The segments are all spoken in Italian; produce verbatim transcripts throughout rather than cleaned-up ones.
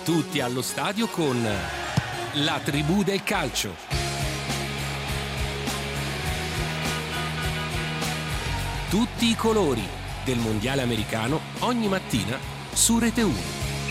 Tutti allo stadio con la tribù del calcio. Tutti i colori del mondiale americano ogni mattina su Rete uno.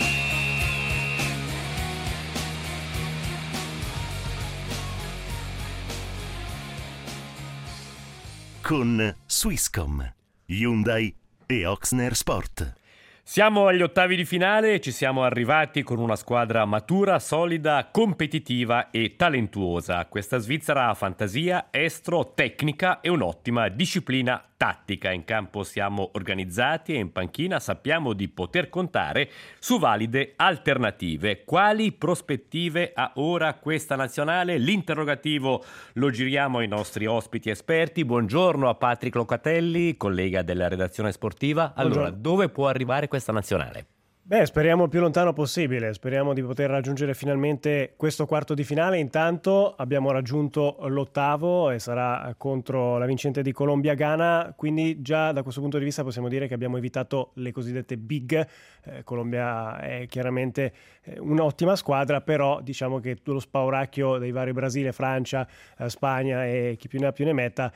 Con Swisscom, Hyundai e Oxner Sport. Siamo agli ottavi di finale e ci siamo arrivati con una squadra matura, solida, competitiva e talentuosa. Questa Svizzera ha fantasia, estro, tecnica e un'ottima disciplina tattica. In campo siamo organizzati e in panchina sappiamo di poter contare su valide alternative. Quali prospettive ha ora questa nazionale? L'interrogativo lo giriamo ai nostri ospiti esperti. Buongiorno a Patrick Locatelli, collega della redazione sportiva. Allora, Buongiorno. Dove può arrivare questa nazionale? Beh, speriamo il più lontano possibile, speriamo di poter raggiungere finalmente questo quarto di finale. Intanto abbiamo raggiunto l'ottavo e sarà contro la vincente di Colombia-Ghana, quindi già da questo punto di vista possiamo dire che abbiamo evitato le cosiddette big. Eh, Colombia è chiaramente un'ottima squadra, però diciamo che lo spauracchio dei vari Brasile, Francia, eh, Spagna e chi più ne ha più ne metta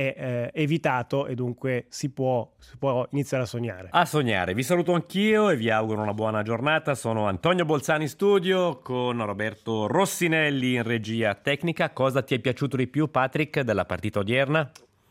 è eh, evitato e dunque si può, si può iniziare a sognare. A sognare. Vi saluto anch'io e vi auguro una buona giornata. Sono Antonio Bolzani in studio con Roberto Rossinelli in regia tecnica. Cosa ti è piaciuto di più, Patrick, della partita odierna?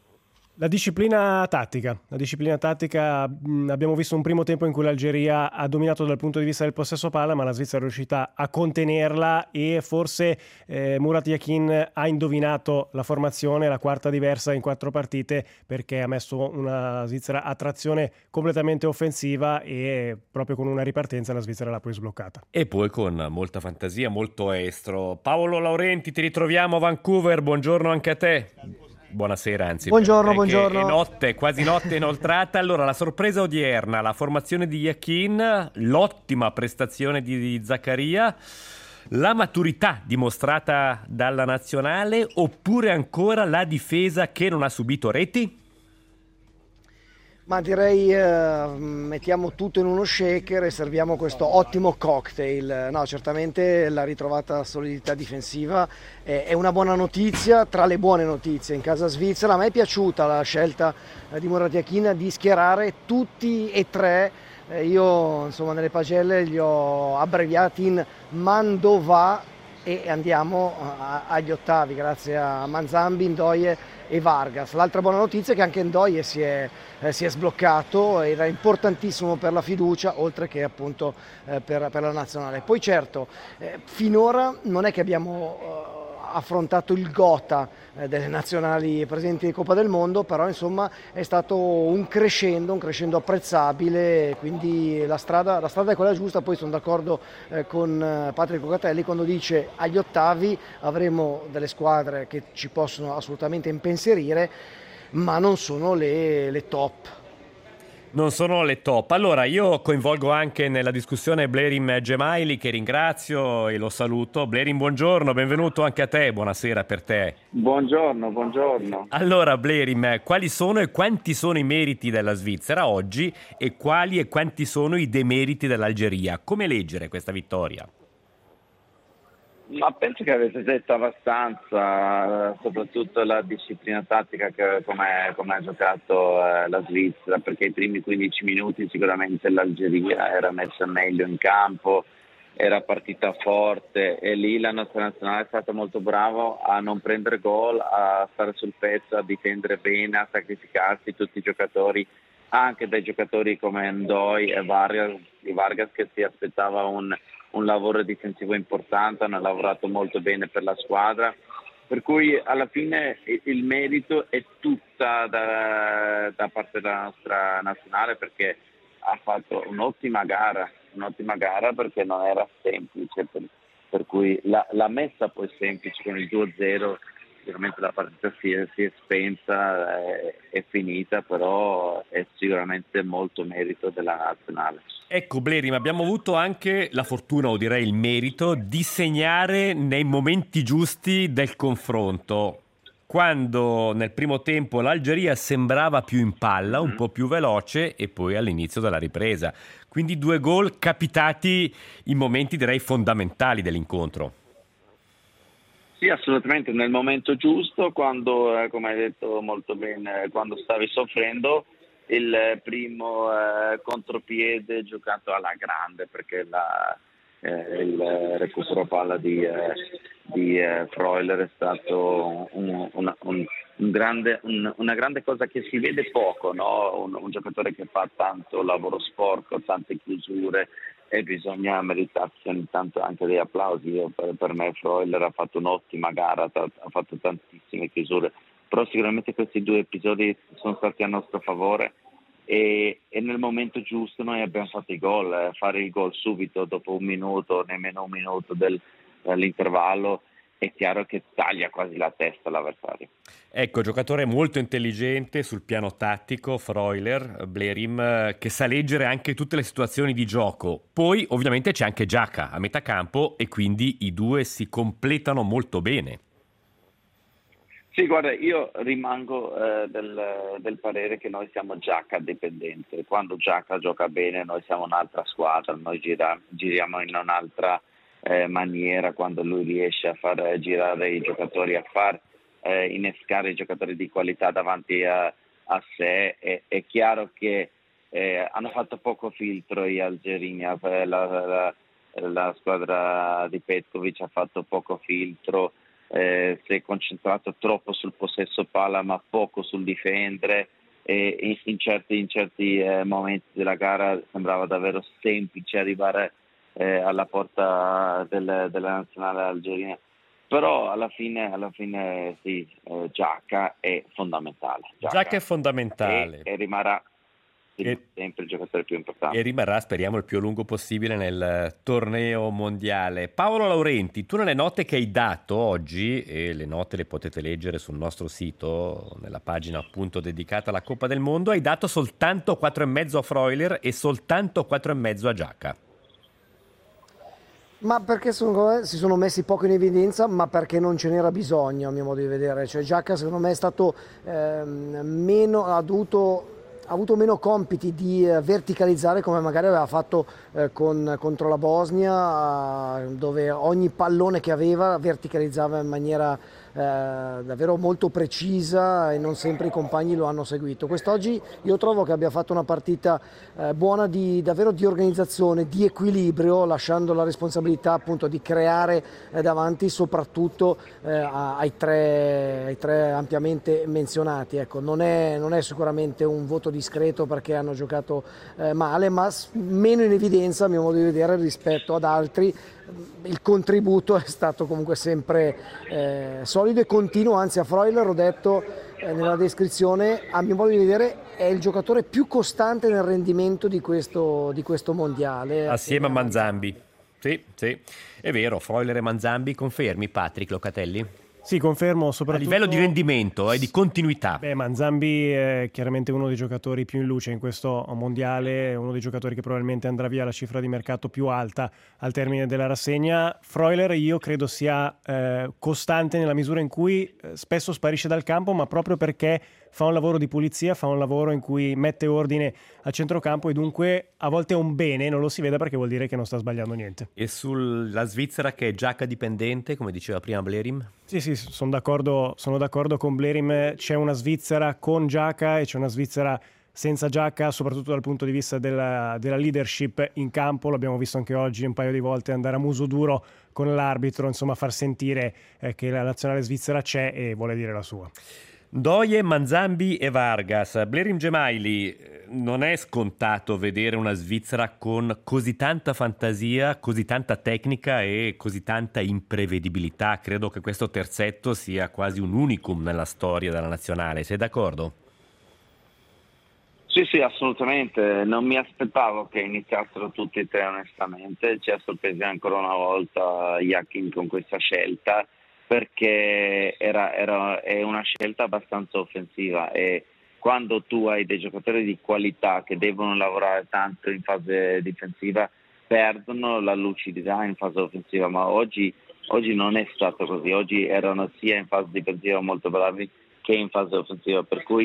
La disciplina tattica, la disciplina tattica mh, abbiamo visto un primo tempo in cui l'Algeria ha dominato dal punto di vista del possesso palla, ma la Svizzera è riuscita a contenerla e forse eh, Murat Yakin ha indovinato la formazione, la quarta diversa in quattro partite, perché ha messo una Svizzera a trazione completamente offensiva e proprio con una ripartenza la Svizzera l'ha poi sbloccata. E poi con molta fantasia, molto estro. Paolo Laurenti, ti ritroviamo a Vancouver, buongiorno anche a te. Buonasera, anzi. Buongiorno, buongiorno. È notte, quasi notte inoltrata. Allora, la sorpresa odierna, la formazione di Yakin, l'ottima prestazione di, di Zaccaria, la maturità dimostrata dalla nazionale, oppure ancora la difesa che non ha subito reti? Ma direi eh, mettiamo tutto in uno shaker e serviamo questo ottimo cocktail. No, certamente la ritrovata solidità difensiva è, è una buona notizia, tra le buone notizie in casa svizzera. A me è piaciuta la scelta eh, di Murat Yakin di schierare tutti e tre. Eh, io insomma nelle pagelle li ho abbreviati in Mandova e andiamo a, agli ottavi grazie a Manzambi, Ndoye e Vargas. L'altra buona notizia è che anche Ndoye si è, eh, si è sbloccato, era importantissimo per la fiducia oltre che appunto eh, per, per la nazionale. Poi certo, eh, finora non è che abbiamo eh, affrontato il gotha eh, delle nazionali presenti in Coppa del Mondo, però insomma è stato un crescendo, un crescendo apprezzabile, quindi la strada, la strada è quella giusta. Poi sono d'accordo eh, con eh, Patrick Locatelli quando dice agli ottavi avremo delle squadre che ci possono assolutamente impensierire, ma non sono le, le top. Non sono le top. Allora io coinvolgo anche nella discussione Blerim Gemaili, che ringrazio e lo saluto. Blerim, buongiorno, benvenuto anche a te, buonasera per te. Buongiorno, buongiorno. Allora Blerim, quali sono e quanti sono i meriti della Svizzera oggi e quali e quanti sono i demeriti dell'Algeria? Come leggere questa vittoria? Ma penso che avete detto abbastanza, soprattutto la disciplina tattica, che come, come ha giocato eh, la Svizzera, perché i primi quindici minuti sicuramente l'Algeria era messa meglio in campo, era partita forte e lì la nostra nazionale è stata molto brava a non prendere gol, a stare sul pezzo, a difendere bene, a sacrificarsi tutti i giocatori, anche dai giocatori come Ndoye e Vargas, Vargas che si aspettava un un lavoro difensivo importante, hanno lavorato molto bene per la squadra, per cui alla fine il merito è tutta da, da parte della nostra nazionale, perché ha fatto un'ottima gara, un'ottima gara perché non era semplice, per, per cui la, la messa poi semplice con il due a zero, sicuramente la partita si è, si è spenta, è, è finita, però è sicuramente molto merito della nazionale. Ecco Blerim, abbiamo avuto anche la fortuna, o direi il merito, di segnare nei momenti giusti del confronto. Quando nel primo tempo l'Algeria sembrava più in palla, un po' più veloce, e poi all'inizio della ripresa. Quindi due gol capitati in momenti direi fondamentali dell'incontro. Sì, assolutamente, nel momento giusto, quando, eh, come hai detto molto bene, quando stavi soffrendo, il primo eh, contropiede giocato alla grande, perché la, eh, il recupero palla di, eh, di eh, Freuler è stato un, un, un, un grande, un, una grande cosa che si vede poco, no? un, un giocatore che fa tanto lavoro sporco, tante chiusure, e bisogna meritarsi ogni tanto anche degli applausi. Io, per, per me Freuler ha fatto un'ottima gara, ha fatto tantissime chiusure, però sicuramente questi due episodi sono stati a nostro favore e, e nel momento giusto noi abbiamo fatto i gol. Eh, fare il gol subito dopo un minuto, nemmeno un minuto del, dell'intervallo, è chiaro che taglia quasi la testa all'avversario. Ecco, giocatore molto intelligente sul piano tattico, Freuler, Blerim, che sa leggere anche tutte le situazioni di gioco. Poi ovviamente c'è anche Xhaka a metà campo e quindi i due si completano molto bene. Sì, guarda, io rimango eh, del, del parere che noi siamo Xhaka dipendenti. Quando Xhaka gioca bene noi siamo un'altra squadra, noi gira, giriamo in un'altra eh, maniera quando lui riesce a far girare i giocatori, a far eh, innescare i giocatori di qualità davanti a, a sé. È, è chiaro che eh, hanno fatto poco filtro gli algerini, la, la, la squadra di Petkovic ha fatto poco filtro. Eh, si è concentrato troppo sul possesso palla ma poco sul difendere e in, in certi, in certi eh, momenti della gara sembrava davvero semplice arrivare eh, alla porta del, della nazionale algerina, però alla fine, alla fine sì, eh, Xhaka è fondamentale. Xhaka è fondamentale e, e rimarrà E, sempre il giocatore più importante e rimarrà, speriamo, il più a lungo possibile nel torneo mondiale. Paolo Laurenti, tu nelle note che hai dato oggi, e le note le potete leggere sul nostro sito nella pagina appunto dedicata alla Coppa del Mondo, hai dato soltanto quattro e mezzo a Freuler e soltanto quattro e mezzo a Xhaka. Ma perché sono, si sono messi poco in evidenza, ma perché non ce n'era bisogno a mio modo di vedere. Cioè Xhaka secondo me è stato ehm, meno, ha dovuto ha avuto meno compiti di eh, verticalizzare come magari aveva fatto eh, con, contro la Bosnia, eh, dove ogni pallone che aveva verticalizzava in maniera eh, davvero molto precisa e non sempre i compagni lo hanno seguito. Quest'oggi io trovo che abbia fatto una partita eh, buona di, davvero di organizzazione, di equilibrio, lasciando la responsabilità appunto di creare eh, davanti soprattutto eh, ai, tre, ai tre ampiamente menzionati. Ecco, non è, non è sicuramente un voto discreto perché hanno giocato eh, male, ma meno in evidenza a mio modo di vedere rispetto ad altri. Il contributo è stato comunque sempre eh, solido e continuo, anzi a Freuler ho detto eh, nella descrizione, a mio modo di vedere è il giocatore più costante nel rendimento di questo, di questo mondiale. Assieme a Manzambi. Sì, sì, è vero, Freuler e Manzambi, confermi Patrick Locatelli? Sì, confermo, soprattutto... A livello di rendimento e eh, di continuità. Beh, Manzambi è chiaramente uno dei giocatori più in luce in questo mondiale, uno dei giocatori che probabilmente andrà via la cifra di mercato più alta al termine della rassegna. Freuler io credo sia eh, costante nella misura in cui eh, spesso sparisce dal campo, ma proprio perché fa un lavoro di pulizia, fa un lavoro in cui mette ordine a centrocampo e dunque a volte è un bene, non lo si vede perché vuol dire che non sta sbagliando niente. E sulla Svizzera che è Xhaka dipendente, come diceva prima Blerim? Sì, sì, sono d'accordo, sono d'accordo con Blerim. C'è una Svizzera con Xhaka e c'è una Svizzera senza Xhaka, soprattutto dal punto di vista della, della leadership in campo. L'abbiamo visto anche oggi un paio di volte andare a muso duro con l'arbitro, insomma far sentire eh, che la nazionale svizzera c'è e vuole dire la sua. Ndoye, Manzambi e Vargas. Blerim Gemayli, non è scontato vedere una Svizzera con così tanta fantasia, così tanta tecnica e così tanta imprevedibilità. Credo che questo terzetto sia quasi un unicum nella storia della nazionale. Sei d'accordo? Sì, sì, assolutamente. Non mi aspettavo che iniziassero tutti e tre onestamente. Ci ha sorpreso ancora una volta Yakin con questa scelta, perché era, era, è una scelta abbastanza offensiva e quando tu hai dei giocatori di qualità che devono lavorare tanto in fase difensiva perdono la lucidità in fase offensiva, ma oggi, oggi non è stato così. Oggi erano sia in fase difensiva molto bravi che in fase offensiva, per cui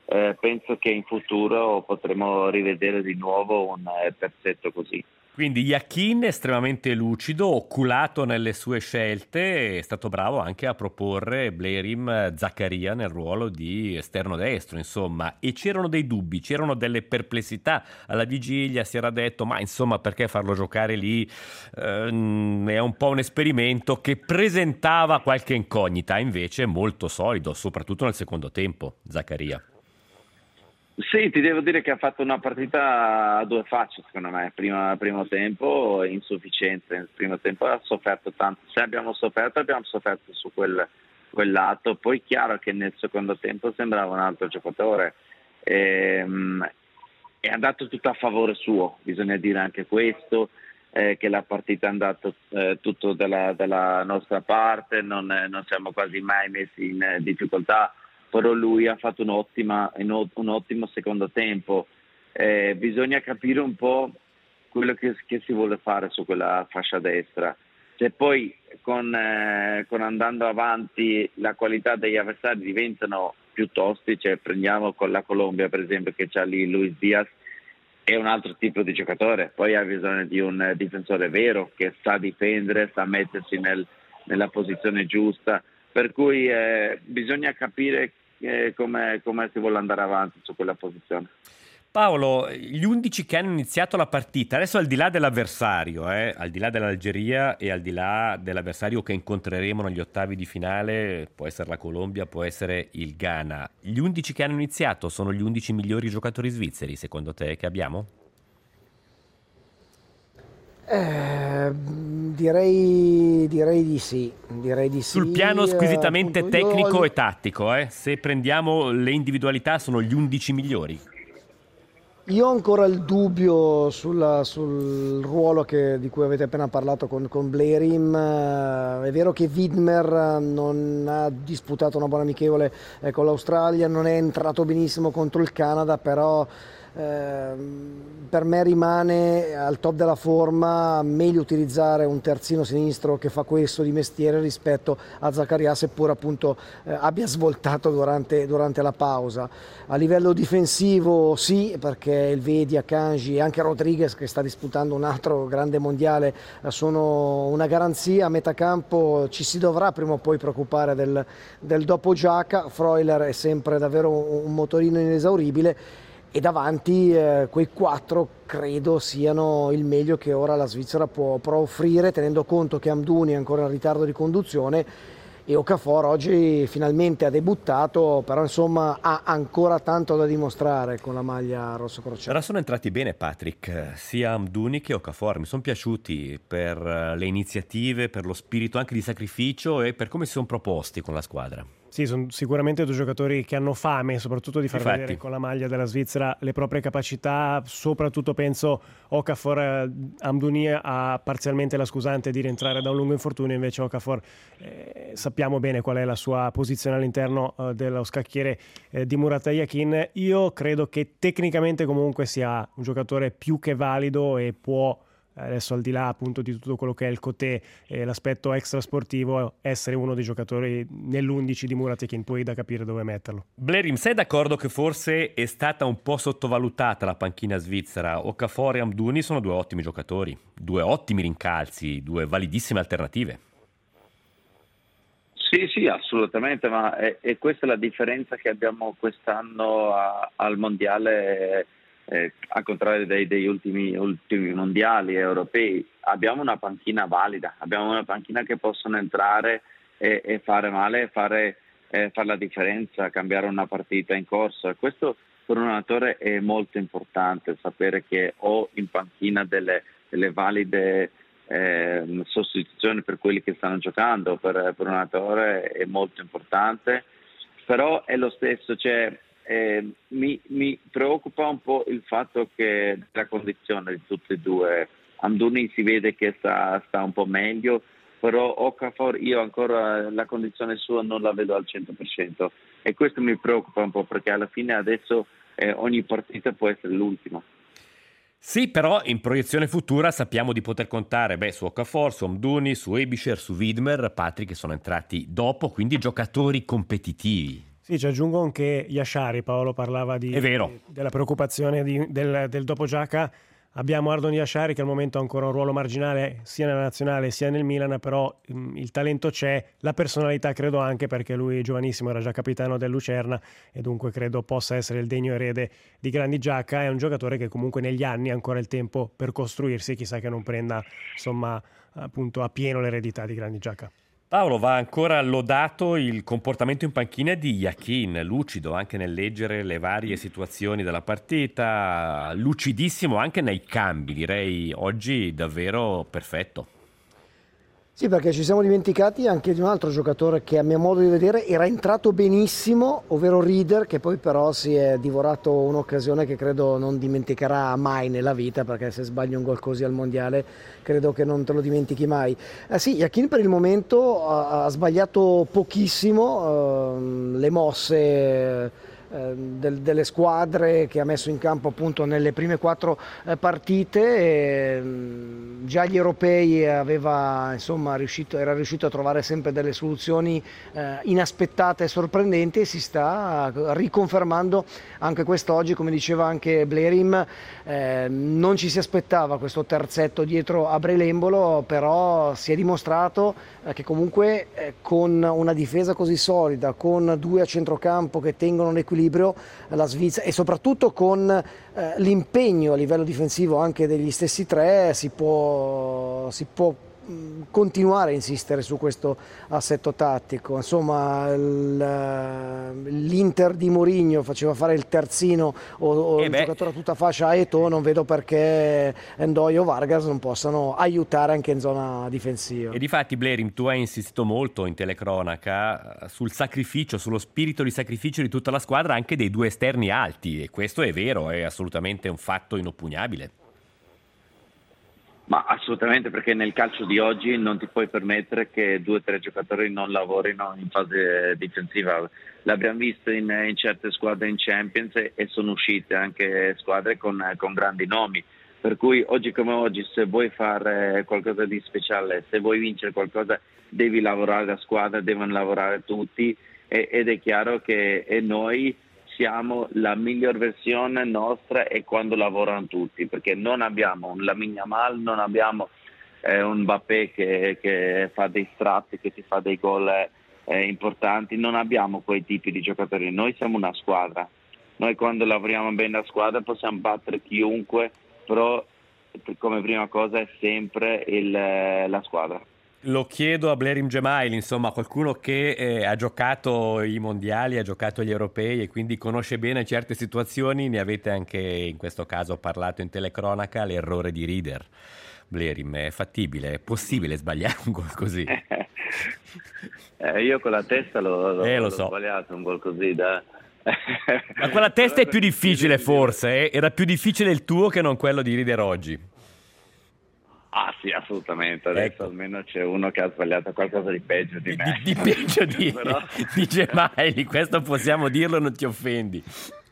eh, penso che in futuro potremo rivedere di nuovo un eh, terzetto così. Quindi Yakin estremamente lucido, oculato nelle sue scelte, è stato bravo anche a proporre Blerim Zakaria nel ruolo di esterno destro, insomma, e c'erano dei dubbi, c'erano delle perplessità. Alla vigilia si era detto, ma insomma, perché farlo giocare lì? Eh, è un po' un esperimento che presentava qualche incognita, invece molto solido, soprattutto nel secondo tempo, Zakaria. Sì, ti devo dire che ha fatto una partita a due facce, secondo me. Prima, primo tempo insufficiente, nel primo tempo ha sofferto tanto. Se abbiamo sofferto, abbiamo sofferto su quel, quel lato. Poi chiaro che nel secondo tempo sembrava un altro giocatore. E, è andato tutto a favore suo, bisogna dire anche questo, eh, che la partita è andata eh, tutto dalla, dalla nostra parte, non, eh, non siamo quasi mai messi in eh, difficoltà. Però lui ha fatto un'ottima, un ottimo secondo tempo. Eh, bisogna capire un po' quello che, che si vuole fare su quella fascia destra. Se poi con, eh, con andando avanti la qualità degli avversari diventano più tosti, cioè prendiamo con la Colombia per esempio che c'ha lì Luis Diaz, è un altro tipo di giocatore, poi ha bisogno di un difensore vero che sa difendere, sa mettersi nel, nella posizione giusta. Per cui eh, bisogna capire eh, come, come si vuole andare avanti su quella posizione. Paolo, gli undici che hanno iniziato la partita, adesso al di là dell'avversario, eh, al di là dell'Algeria e al di là dell'avversario che incontreremo negli ottavi di finale, può essere la Colombia, può essere il Ghana, gli undici che hanno iniziato sono gli undici migliori giocatori svizzeri, secondo te, che abbiamo? Eh, direi, direi di sì, direi di sì. Sul piano squisitamente eh, appunto, tecnico io... e tattico, eh? Se prendiamo le individualità sono gli undici migliori. Io ho ancora il dubbio sulla, sul ruolo che, di cui avete appena parlato con, con Blerim. È vero che Widmer non ha disputato una buona amichevole eh, con l'Australia, non è entrato benissimo contro il Canada, però eh, per me rimane al top della forma. Meglio utilizzare un terzino sinistro che fa questo di mestiere rispetto a Zakaria, seppur appunto eh, abbia svoltato durante, durante la pausa. A livello difensivo sì, perché il Vedi, Akanji e anche Rodriguez, che sta disputando un altro grande mondiale, sono una garanzia. A metà campo ci si dovrà prima o poi preoccupare del, del dopo Giaca. Freuler è sempre davvero un motorino inesauribile, e davanti eh, quei quattro credo siano il meglio che ora la Svizzera può, può offrire, tenendo conto che Amdouni è ancora in ritardo di conduzione e Okafor oggi finalmente ha debuttato, però insomma ha ancora tanto da dimostrare con la maglia rosso-crociata. Ora sono entrati bene, Patrick, sia Amdouni che Okafor, mi sono piaciuti per le iniziative, per lo spirito anche di sacrificio e per come si sono proposti con la squadra. Sì, sono sicuramente due giocatori che hanno fame, soprattutto di far Infatti. vedere con la maglia della Svizzera le proprie capacità. Soprattutto penso Okafor. Amdouni ha parzialmente la scusante di rientrare da un lungo infortunio, invece Okafor eh, sappiamo bene qual è la sua posizione all'interno eh, dello scacchiere eh, di Murat Yakin. Io credo che tecnicamente comunque sia un giocatore più che valido e può, adesso al di là appunto di tutto quello che è il côté e l'aspetto extrasportivo, essere uno dei giocatori nell'undici di Murat Yakin, poi da capire dove metterlo. Blerim, sei d'accordo che forse è stata un po' sottovalutata la panchina svizzera? Okafor e Amdouni sono due ottimi giocatori, due ottimi rincalzi, due validissime alternative. Sì, sì, assolutamente, ma è, è questa la differenza che abbiamo quest'anno a, al mondiale. Eh, al contrario dei, degli ultimi, ultimi mondiali europei, abbiamo una panchina valida, abbiamo una panchina che possono entrare e, e fare male, fare, eh, fare la differenza, cambiare una partita in corsa. Questo per un allenatore è molto importante, sapere che ho in panchina delle, delle valide eh, sostituzioni per quelli che stanno giocando. Per, per un allenatore è molto importante, però è lo stesso, cioè Eh, mi, mi preoccupa un po' il fatto che la condizione di tutti e due. Amdouni si vede che sta, sta un po' meglio, però Okafor io ancora la condizione sua non la vedo al cento per cento e questo mi preoccupa un po', perché alla fine adesso eh, ogni partita può essere l'ultima. Sì, però in proiezione futura sappiamo di poter contare beh, su Okafor, su Amdouni, su Ebischer, su Widmer, Patrick, che sono entrati dopo, quindi giocatori competitivi. Sì, ci aggiungo anche Yashari. Paolo parlava di, È vero. di- della preoccupazione di- del, del dopo Giaca. Abbiamo Ardon Yashari che al momento ha ancora un ruolo marginale sia nella nazionale sia nel Milan, però mh, il talento c'è, la personalità credo anche, perché lui giovanissimo era già capitano del Lucerna e dunque credo possa essere il degno erede di Grandi Giaca. È un giocatore che comunque negli anni ha ancora il tempo per costruirsi, chissà che non prenda insomma appunto a pieno l'eredità di Grandi Giaca. Paolo, va ancora lodato il comportamento in panchina di Yakin, lucido anche nel leggere le varie situazioni della partita, lucidissimo anche nei cambi, direi oggi davvero perfetto. Sì, perché ci siamo dimenticati anche di un altro giocatore che a mio modo di vedere era entrato benissimo, ovvero Rieder, che poi però si è divorato un'occasione che credo non dimenticherà mai nella vita, perché se sbagli un gol così al mondiale credo che non te lo dimentichi mai. Eh sì, Yakin per il momento ha, ha sbagliato pochissimo, ehm, le mosse eh, del- delle squadre che ha messo in campo appunto nelle prime quattro eh, partite. E, mh, già agli europei aveva, insomma, riuscito, era riuscito a trovare sempre delle soluzioni eh, inaspettate e sorprendenti, e si sta riconfermando anche quest'oggi, come diceva anche Blerim. Eh, non ci si aspettava questo terzetto dietro a Brelembolo, però si è dimostrato eh, che comunque eh, con una difesa così solida, con due a centrocampo che tengono l'equilibrio, la Svizzera, e soprattutto con eh, l'impegno a livello difensivo anche degli stessi tre, si può, si può mh, continuare a insistere su questo assetto tattico. Insomma, il- l'Inter di Mourinho faceva fare il terzino o, o Eh il beh. giocatore a tutta fascia a Eto'o, non vedo perché Ndoye o Vargas non possano aiutare anche in zona difensiva. E difatti, Blerim, tu hai insistito molto in telecronaca eh, sul sacrificio, sullo spirito di sacrificio di tutta la squadra, anche dei due esterni alti, e questo è vero, è assolutamente un fatto inoppugnabile. Ma assolutamente, perché nel calcio di oggi non ti puoi permettere che due o tre giocatori non lavorino in fase difensiva. L'abbiamo visto in, in certe squadre in Champions e, e sono uscite anche squadre con, con grandi nomi. Per cui oggi come oggi, se vuoi fare qualcosa di speciale, se vuoi vincere qualcosa, devi lavorare da squadra, devono lavorare tutti, e, ed è chiaro che e noi siamo la miglior versione nostra e quando lavorano tutti, perché non abbiamo un Lamine Yamal, non abbiamo eh, un Mbappé che, che fa dei strappi, che ti fa dei gol eh, importanti, non abbiamo quei tipi di giocatori. Noi siamo una squadra, noi quando lavoriamo bene a squadra possiamo battere chiunque, però come prima cosa è sempre il, la squadra. Lo chiedo a Blerim Gemayel, insomma, qualcuno che eh, ha giocato i mondiali, ha giocato gli europei e quindi conosce bene certe situazioni. Ne avete anche in questo caso parlato in telecronaca, l'errore di Rieder. Blerim, è fattibile, è possibile sbagliare un gol così? eh, io con la testa l'ho, l'ho, Eh, lo l'ho so. sbagliato un gol così da... Ma quella testa è più difficile forse, eh? Era più difficile il tuo che non quello di Rieder oggi. Ah sì, assolutamente, adesso Ecco. almeno c'è uno che ha sbagliato qualcosa di peggio di Di, me. di peggio di, Però- di Gemayel, questo possiamo dirlo, non ti offendi.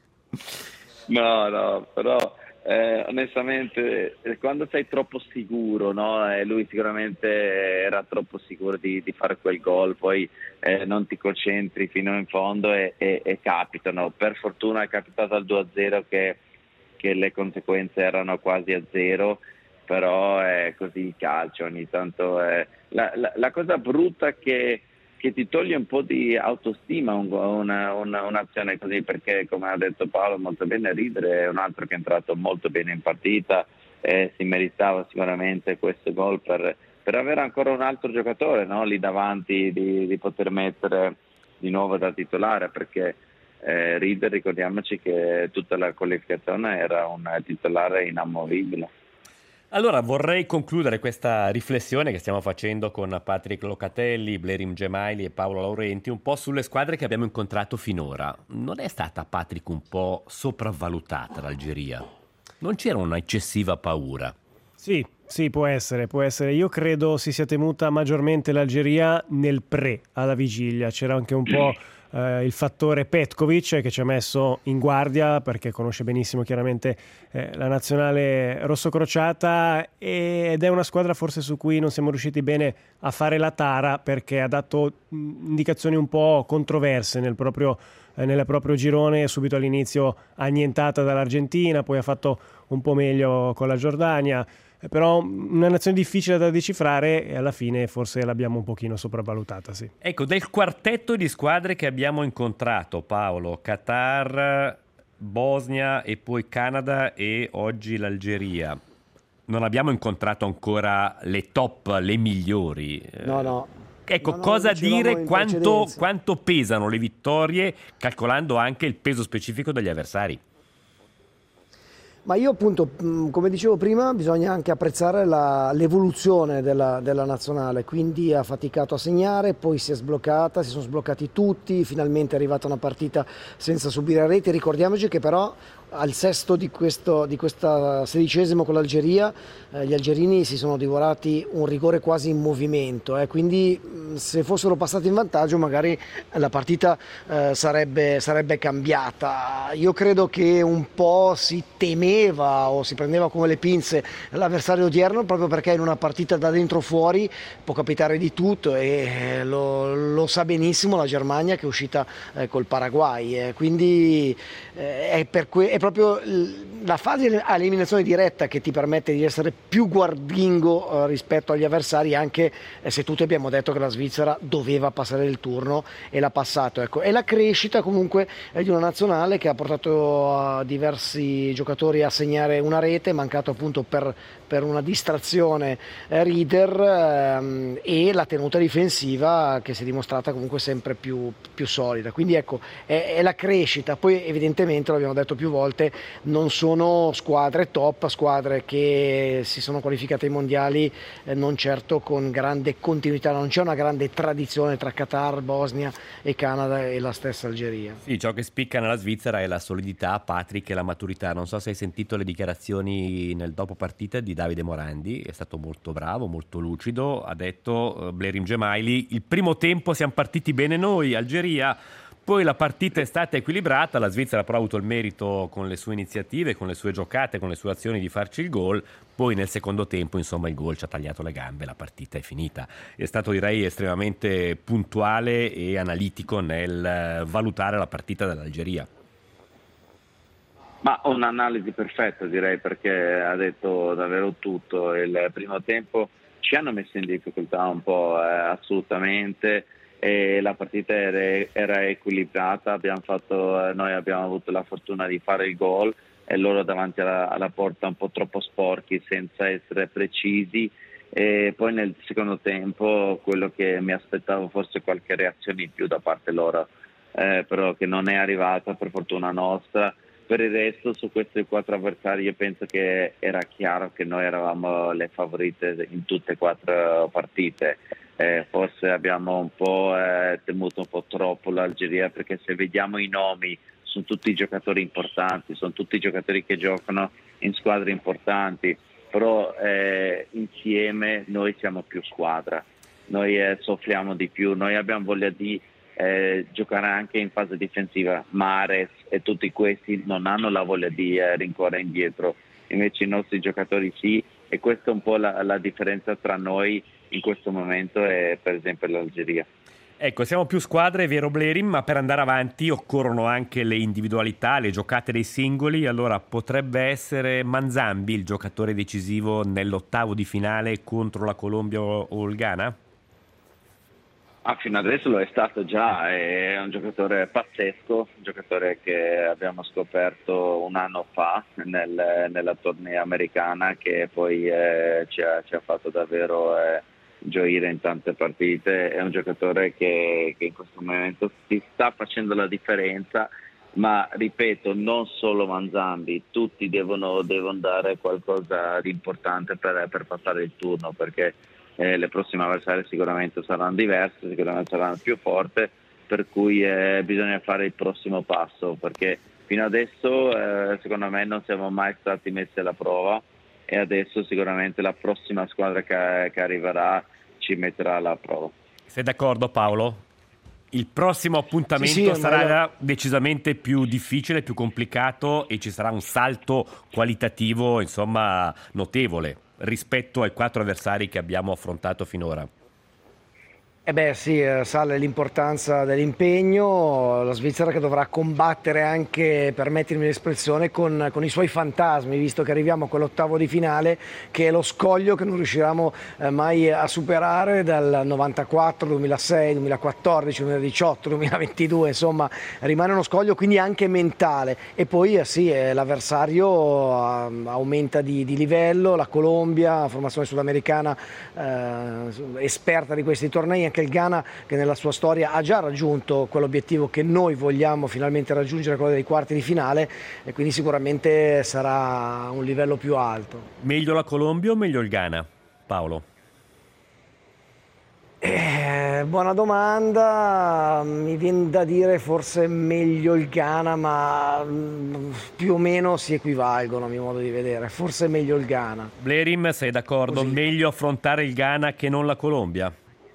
No, no, però eh, onestamente eh, quando sei troppo sicuro, no? E lui sicuramente era troppo sicuro di, di fare quel gol, poi eh, non ti concentri fino in fondo e, e, e capitano. Per fortuna è capitato al due a zero che, che le conseguenze erano quasi a zero, però è così il calcio, ogni tanto è... la, la, la cosa brutta che, che ti toglie un po' di autostima un- una, una, un'azione così, perché come ha detto Paolo molto bene, Ridere è un altro che è entrato molto bene in partita e si meritava sicuramente questo gol per, per avere ancora un altro giocatore, no? Lì davanti di, di poter mettere di nuovo da titolare, perché eh, Ridere, ricordiamoci che tutta la qualificazione era un titolare inamovibile. Allora vorrei concludere questa riflessione che stiamo facendo con Patrick Locatelli, Blerim Gemayel e Paolo Laurenti un po' sulle squadre che abbiamo incontrato finora. Non è stata, Patrick, un po' sopravvalutata l'Algeria? Non c'era un'eccessiva paura? Sì, sì, può essere, può essere. Io credo si sia temuta maggiormente l'Algeria nel pre, alla vigilia. C'era anche un po' eh, il fattore Petkovic, che ci ha messo in guardia perché conosce benissimo chiaramente eh, la nazionale rossocrociata, ed è una squadra forse su cui non siamo riusciti bene a fare la tara, perché ha dato indicazioni un po' controverse nel proprio, eh, nel proprio girone. Subito all'inizio annientata dall'Argentina, poi ha fatto un po' meglio con la Giordania, però una nazione difficile da decifrare, e alla fine forse l'abbiamo un pochino sopravvalutata, sì. Ecco, del quartetto di squadre che abbiamo incontrato, Paolo, Qatar, Bosnia e poi Canada e oggi l'Algeria, non abbiamo incontrato ancora le top, le migliori. No, no. Ecco, No, no, cosa dicevamo dire, in quanto, precedenza. quanto pesano le vittorie, calcolando anche il peso specifico degli avversari? Ma io appunto, mh, come dicevo prima, bisogna anche apprezzare la- l'evoluzione della, della nazionale, quindi ha faticato a segnare, poi si è sbloccata, si sono sbloccati tutti, finalmente è arrivata una partita senza subire reti. Ricordiamoci che però al sesto di, questo, di questa sedicesimo con l'Algeria, eh, gli algerini si sono divorati un rigore quasi in movimento, eh, quindi mh, se fossero passati in vantaggio magari la partita eh, sarebbe, sarebbe cambiata. Io credo che un po' si temeva o si prendeva come le pinze l'avversario odierno, proprio perché in una partita da dentro fuori può capitare di tutto, e lo, lo sa benissimo la Germania, che è uscita eh, col Paraguay, eh, quindi eh, è, per que- è proprio l- la fase a eliminazione diretta che ti permette di essere più guardingo eh, rispetto agli avversari, anche eh, se tutti abbiamo detto che la Svizzera doveva passare il turno e l'ha passato, ecco. È la crescita comunque eh, di una nazionale che ha portato a diversi giocatori a segnare una rete, mancato appunto per, per una distrazione eh, Rieder, ehm, e la tenuta difensiva che si è dimostrata comunque sempre più, più solida, quindi ecco, è, è la crescita. Poi evidentemente, l'abbiamo detto più volte, non sono squadre top, squadre che si sono qualificate ai mondiali eh, non certo con grande continuità, non c'è una grande tradizione tra Qatar, Bosnia e Canada e la stessa Algeria. Sì, ciò che spicca nella Svizzera è la solidità, Patrick, e la maturità. Non so se hai sentito le dichiarazioni nel dopo partita di Davide Morandi, è stato molto bravo, molto lucido. Ha detto, uh, Blerim Gemayli, il primo tempo siamo partiti bene noi, Algeria, poi la partita è stata equilibrata, la Svizzera però ha avuto il merito con le sue iniziative, con le sue giocate, con le sue azioni di farci il gol. Poi nel secondo tempo, insomma, il gol ci ha tagliato le gambe, la partita è finita. È stato, direi, estremamente puntuale e analitico nel valutare la partita dell'Algeria. Ma un'analisi perfetta, direi, perché ha detto davvero tutto. Il primo tempo ci hanno messo in difficoltà un po', eh, assolutamente, e la partita era, era equilibrata. Abbiamo fatto, eh, noi abbiamo avuto la fortuna di fare il gol e loro davanti alla, alla porta un po' troppo sporchi, senza essere precisi. E poi nel secondo tempo quello che mi aspettavo fosse qualche reazione in più da parte loro, eh, però che non è arrivata, per fortuna nostra. Per il resto, su questi quattro avversari, io penso che era chiaro che noi eravamo le favorite in tutte e quattro partite. Eh, forse abbiamo un po' eh, temuto un po' troppo l'Algeria, perché se vediamo i nomi sono tutti giocatori importanti, sono tutti giocatori che giocano in squadre importanti, però eh, insieme noi siamo più squadra, noi eh, soffriamo di più, noi abbiamo voglia di Eh, giocare anche in fase difensiva. Mahrez e tutti questi non hanno la voglia di eh, rincorrere indietro, invece i nostri giocatori sì, e questa è un po' la, la differenza tra noi in questo momento e per esempio l'Algeria. Ecco, siamo più squadre, è vero Blerim, ma per andare avanti occorrono anche le individualità, le giocate dei singoli. Allora potrebbe essere Manzambi il giocatore decisivo nell'ottavo di finale contro la Colombia o il Ghana? Ah, fino adesso lo è stato già, è un giocatore pazzesco, un giocatore che abbiamo scoperto un anno fa nel, nella tournée americana, che poi eh, ci, ha, ci ha fatto davvero eh, gioire in tante partite. È un giocatore che, che in questo momento si sta facendo la differenza, ma ripeto, non solo Manzambi, tutti devono, devono dare qualcosa di importante per, per passare il turno, perché Eh, le prossime avversarie sicuramente saranno diverse, sicuramente saranno più forti, per cui eh, bisogna fare il prossimo passo, perché fino adesso eh, secondo me non siamo mai stati messi alla prova, e adesso sicuramente la prossima squadra che, che arriverà ci metterà alla prova. Sei d'accordo, Paolo? Il prossimo appuntamento sì, sì, sarà io... decisamente più difficile, più complicato e ci sarà un salto qualitativo, insomma, notevole rispetto ai quattro avversari che abbiamo affrontato finora. Eh beh sì, sale l'importanza dell'impegno, la Svizzera che dovrà combattere anche, permettermi l'espressione, con, con i suoi fantasmi, visto che arriviamo a quell'ottavo di finale che è lo scoglio che non riusciremo eh, mai a superare dal novantaquattro, duemilasei, duemilaquattordici, duemiladiciotto, duemilaventidue, insomma rimane uno scoglio quindi anche mentale e poi eh, sì, eh, l'avversario eh, aumenta di, di livello, la Colombia, formazione sudamericana eh, esperta di questi tornei, anche il Ghana che nella sua storia ha già raggiunto quell'obiettivo che noi vogliamo finalmente raggiungere, quello dei quarti di finale, e quindi sicuramente sarà un livello più alto. Meglio la Colombia o meglio il Ghana, Paolo? Eh, buona domanda, mi viene da dire forse meglio il Ghana, ma mh, più o meno si equivalgono a mio modo di vedere, forse meglio il Ghana. Blerim, sei d'accordo? Così. Meglio affrontare il Ghana che non la Colombia?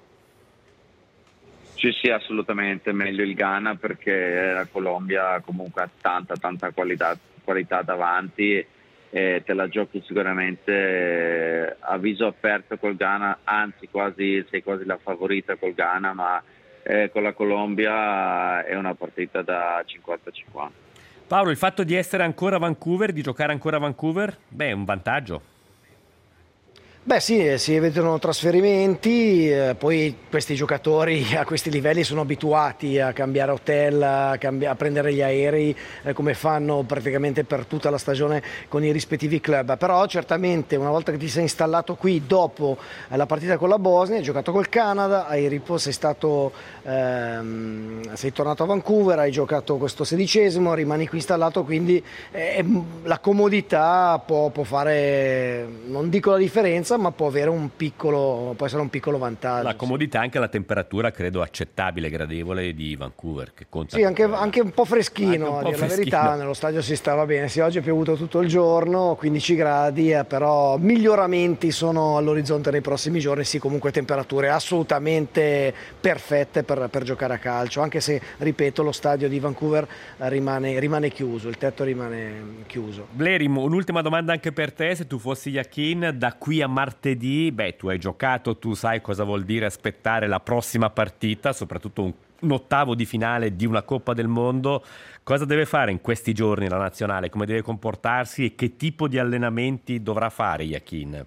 Sì, sì, assolutamente meglio il Ghana perché la Colombia comunque ha tanta, tanta qualità, qualità davanti e te la giochi sicuramente a viso aperto col Ghana, anzi quasi sei quasi la favorita col Ghana, ma eh, con la Colombia è una partita da cinquanta cinquanta. Paolo, il fatto di essere ancora a Vancouver, di giocare ancora a Vancouver, beh, è un vantaggio. Beh sì, si evitano trasferimenti, eh, poi questi giocatori a questi livelli sono abituati a cambiare hotel, a, cambi- a prendere gli aerei eh, come fanno praticamente per tutta la stagione con i rispettivi club, però certamente una volta che ti sei installato qui dopo eh, la partita con la Bosnia, hai giocato col Canada, hai riposto, sei stato ehm, sei tornato a Vancouver, hai giocato questo sedicesimo, rimani qui installato, quindi eh, la comodità può, può fare, non dico la differenza, ma può avere un piccolo, può essere un piccolo vantaggio. La comodità, sì. Anche la temperatura credo accettabile, gradevole di Vancouver, che conta. Sì, anche, anche un po' freschino, anche un po' a dire la freschino. verità, nello stadio si stava bene. Sì, oggi è piovuto tutto il giorno, quindici gradi, eh, però miglioramenti sono all'orizzonte nei prossimi giorni. Sì, comunque temperature assolutamente perfette per, per giocare a calcio, anche se, ripeto, lo stadio di Vancouver rimane, rimane chiuso, il tetto rimane chiuso. Blerim, un'ultima domanda anche per te, se tu fossi Yakin, da qui a martedì, beh, tu hai giocato, tu sai cosa vuol dire aspettare la prossima partita, soprattutto un, un ottavo di finale di una Coppa del Mondo. Cosa deve fare in questi giorni la nazionale? Come deve comportarsi e che tipo di allenamenti dovrà fare Yakin?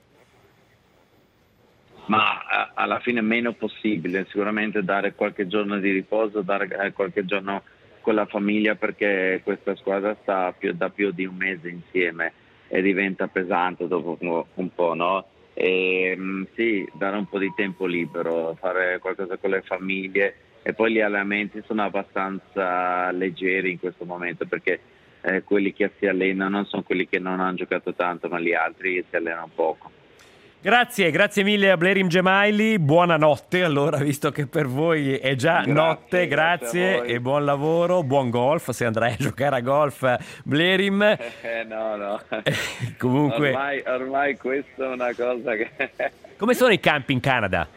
Ma alla fine meno possibile, sicuramente dare qualche giorno di riposo, dare qualche giorno con la famiglia, perché questa squadra sta più, da più di un mese insieme e diventa pesante dopo un po', no? E, sì, dare un po' di tempo libero, fare qualcosa con le famiglie, e poi gli allenamenti sono abbastanza leggeri in questo momento perché eh, quelli che si allenano sono quelli che non hanno giocato tanto, ma gli altri si allenano poco. Grazie, grazie mille a Blerim Gemayli, buonanotte allora, visto che per voi è già grazie, notte, grazie, grazie e buon lavoro, buon golf, se andrai a giocare a golf, Blerim. Eh, no, no, comunque ormai, ormai questa è una cosa che... Come sono i campi in Canada?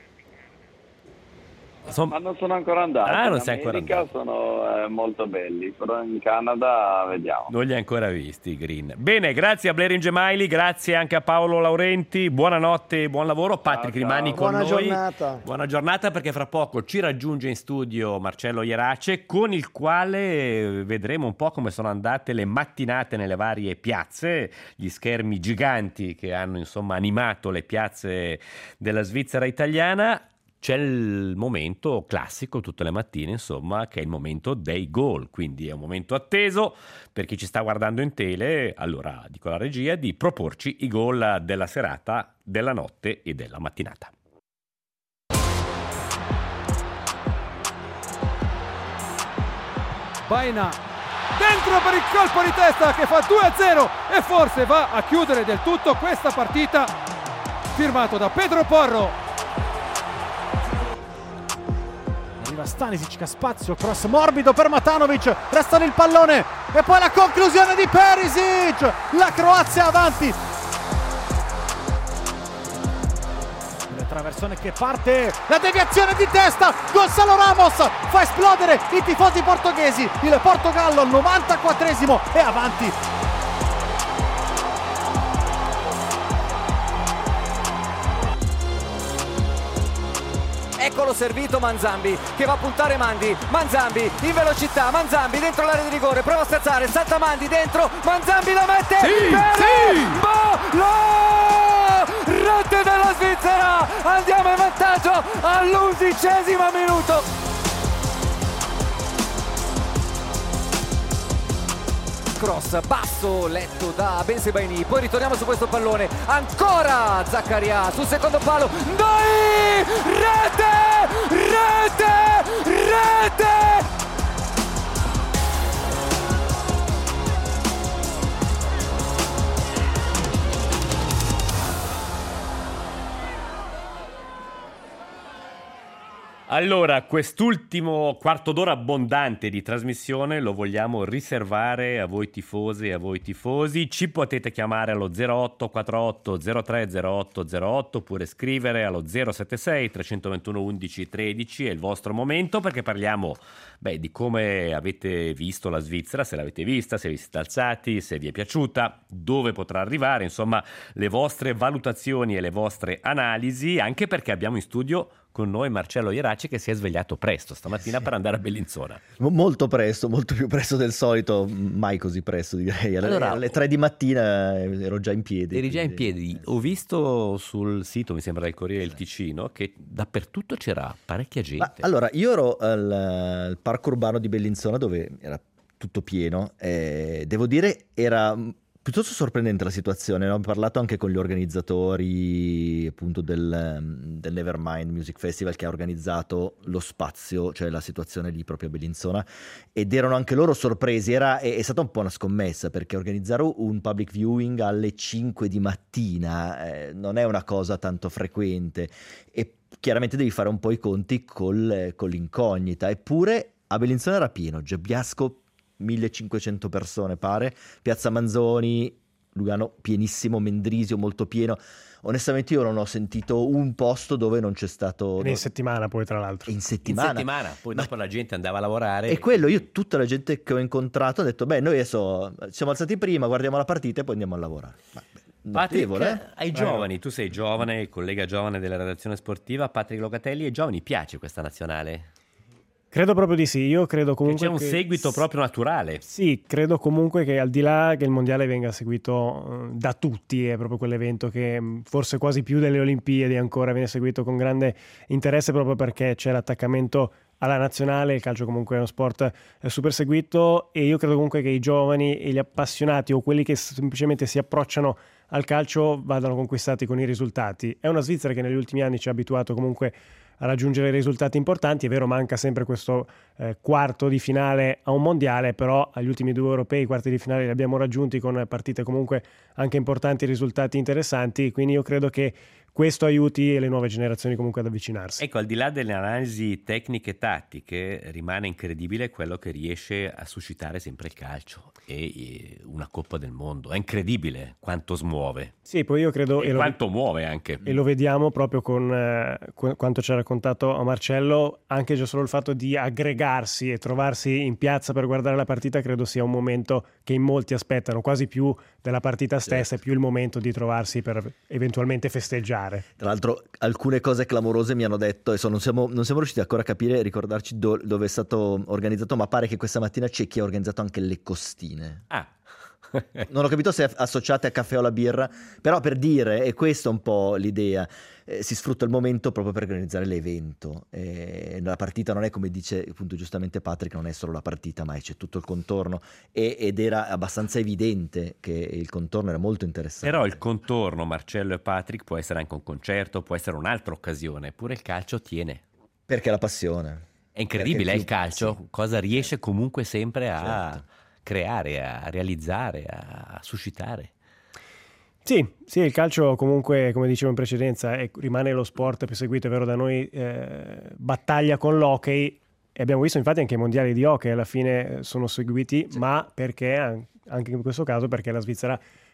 Son... Ma non sono ancora andato. Ah, non in sei ancora America andato. Sono eh, molto belli, però in Canada vediamo. Non li hai ancora visti, Green. Bene, grazie a Blerim Gemayli, grazie anche a Paolo Laurenti, buonanotte e buon lavoro. Patrick, ciao, ciao. rimani con Buona noi. giornata. Buona giornata, perché fra poco ci raggiunge in studio Marcello Ierace, con il quale vedremo un po' come sono andate le mattinate nelle varie piazze, gli schermi giganti che hanno insomma animato le piazze della Svizzera italiana. C'è il momento classico tutte le mattine, insomma, che è il momento dei gol, quindi è un momento atteso per chi ci sta guardando in tele. Allora dico alla regia di proporci i gol della serata, della notte e della mattinata. Baena dentro per il colpo di testa che fa due a zero e forse va a chiudere del tutto questa partita, firmato da Pedro Porro. Arriva Stanisic che ha spazio, cross morbido per Matanovic, resta il pallone e poi la conclusione di Perisic, la Croazia avanti. traversone che parte, la deviazione di testa, Gonzalo Ramos fa esplodere i tifosi portoghesi, il Portogallo al novantaquattresimo è avanti. Eccolo servito Manzambi che va a puntare Mandi, Manzambi in velocità, Manzambi dentro l'area di rigore, prova a scherzare, salta Mandi dentro, Manzambi la mette, sì, bene, sì. Gol! Rete della Svizzera, andiamo in vantaggio all'undicesimo minuto. Cross basso letto da Ben Sebaini, poi ritorniamo su questo pallone, ancora Zaccaria sul secondo palo, noi rete, rete, rete. Allora, quest'ultimo quarto d'ora abbondante di trasmissione lo vogliamo riservare a voi tifosi e a voi tifosi. Ci potete chiamare allo zero otto quattro zero tre zero otto zero otto oppure scrivere allo zero sette sei tre due uno undici tredici. È il vostro momento perché parliamo beh, di come avete visto la Svizzera, se l'avete vista, se vi siete alzati, se vi è piaciuta, dove potrà arrivare, insomma le vostre valutazioni e le vostre analisi, anche perché abbiamo in studio con noi Marcello Ieraci che si è svegliato presto stamattina sì. per andare a Bellinzona. Molto presto, molto più presto del solito, mai così presto direi. Alle, allora, alle tre di mattina ero già in piedi. Eri già in quindi... piedi. Ho visto sul sito, mi sembra del Corriere del Ticino, che dappertutto c'era parecchia gente. Ma, allora, io ero al, al parco urbano di Bellinzona dove era tutto pieno e devo dire era... piuttosto sorprendente la situazione, ho parlato anche con gli organizzatori appunto del, del Nevermind Music Festival che ha organizzato lo spazio, cioè la situazione lì proprio a Bellinzona, ed erano anche loro sorpresi, era, è, è stata un po' una scommessa perché organizzare un public viewing alle cinque di mattina eh, non è una cosa tanto frequente e chiaramente devi fare un po' i conti col, con l'incognita, eppure a Bellinzona era pieno, Gebbiasco millecinquecento persone pare, Piazza Manzoni, Lugano pienissimo, Mendrisio molto pieno. Onestamente io non ho sentito un posto dove non c'è stato... E in settimana poi tra l'altro. In settimana. In settimana, poi dopo Ma... la gente andava a lavorare. E quello, io tutta la gente che ho incontrato ha detto, beh noi adesso siamo alzati prima, guardiamo la partita e poi andiamo a lavorare. Ma, Patrick, eh? ai giovani, tu sei giovane, collega giovane della redazione sportiva, Patrick Locatelli, ai giovani piace questa nazionale? Credo proprio di sì, io credo comunque che c'è un che... seguito proprio naturale. Sì, credo comunque che al di là che il mondiale venga seguito da tutti, è proprio quell'evento che forse quasi più delle Olimpiadi ancora viene seguito con grande interesse proprio perché c'è l'attaccamento alla nazionale, il calcio comunque è uno sport super seguito e io credo comunque che i giovani e gli appassionati o quelli che semplicemente si approcciano al calcio vadano conquistati con i risultati. È una Svizzera che negli ultimi anni ci ha abituato comunque a raggiungere risultati importanti, è vero manca sempre questo eh, quarto di finale a un mondiale, però agli ultimi due europei i quarti di finale li abbiamo raggiunti con partite comunque anche importanti, risultati interessanti, quindi io credo che questo aiuti le nuove generazioni comunque ad avvicinarsi. Ecco, al di là delle analisi tecniche e tattiche, rimane incredibile quello che riesce a suscitare sempre il calcio e una Coppa del Mondo. È incredibile quanto smuove. Sì, poi io credo... E, e quanto lo, muove anche. E lo vediamo proprio con eh, qu- quanto ci ha raccontato Marcello, anche già solo il fatto di aggregarsi e trovarsi in piazza per guardare la partita credo sia un momento che in molti aspettano, quasi più della partita stessa, certo. È più il momento di trovarsi per eventualmente festeggiare. Tra l'altro alcune cose clamorose mi hanno detto, adesso non siamo, non siamo riusciti ancora a capire, ricordarci do, dove è stato organizzato, ma pare che questa mattina c'è chi ha organizzato anche le costine. Ah. Non ho capito se associate a caffè o alla birra, però per dire, e questa è un po' l'idea, eh, si sfrutta il momento proprio per organizzare l'evento. Eh, la partita non è, come dice appunto giustamente Patrick, non è solo la partita, ma c'è tutto il contorno e, ed era abbastanza evidente che il contorno era molto interessante. Però il contorno, Marcello e Patrick, può essere anche un concerto, può essere un'altra occasione, eppure il calcio tiene. Perché la passione. È incredibile più, il calcio, sì. Cosa riesce comunque sempre a... Certo. creare, a realizzare, a suscitare. Sì, sì, il calcio comunque, come dicevo in precedenza, è, rimane lo sport più seguito, è vero, da noi eh, battaglia con l'hockey e abbiamo visto infatti anche i mondiali di hockey alla fine sono seguiti, sì. Ma perché, anche in questo caso, perché la Svizzera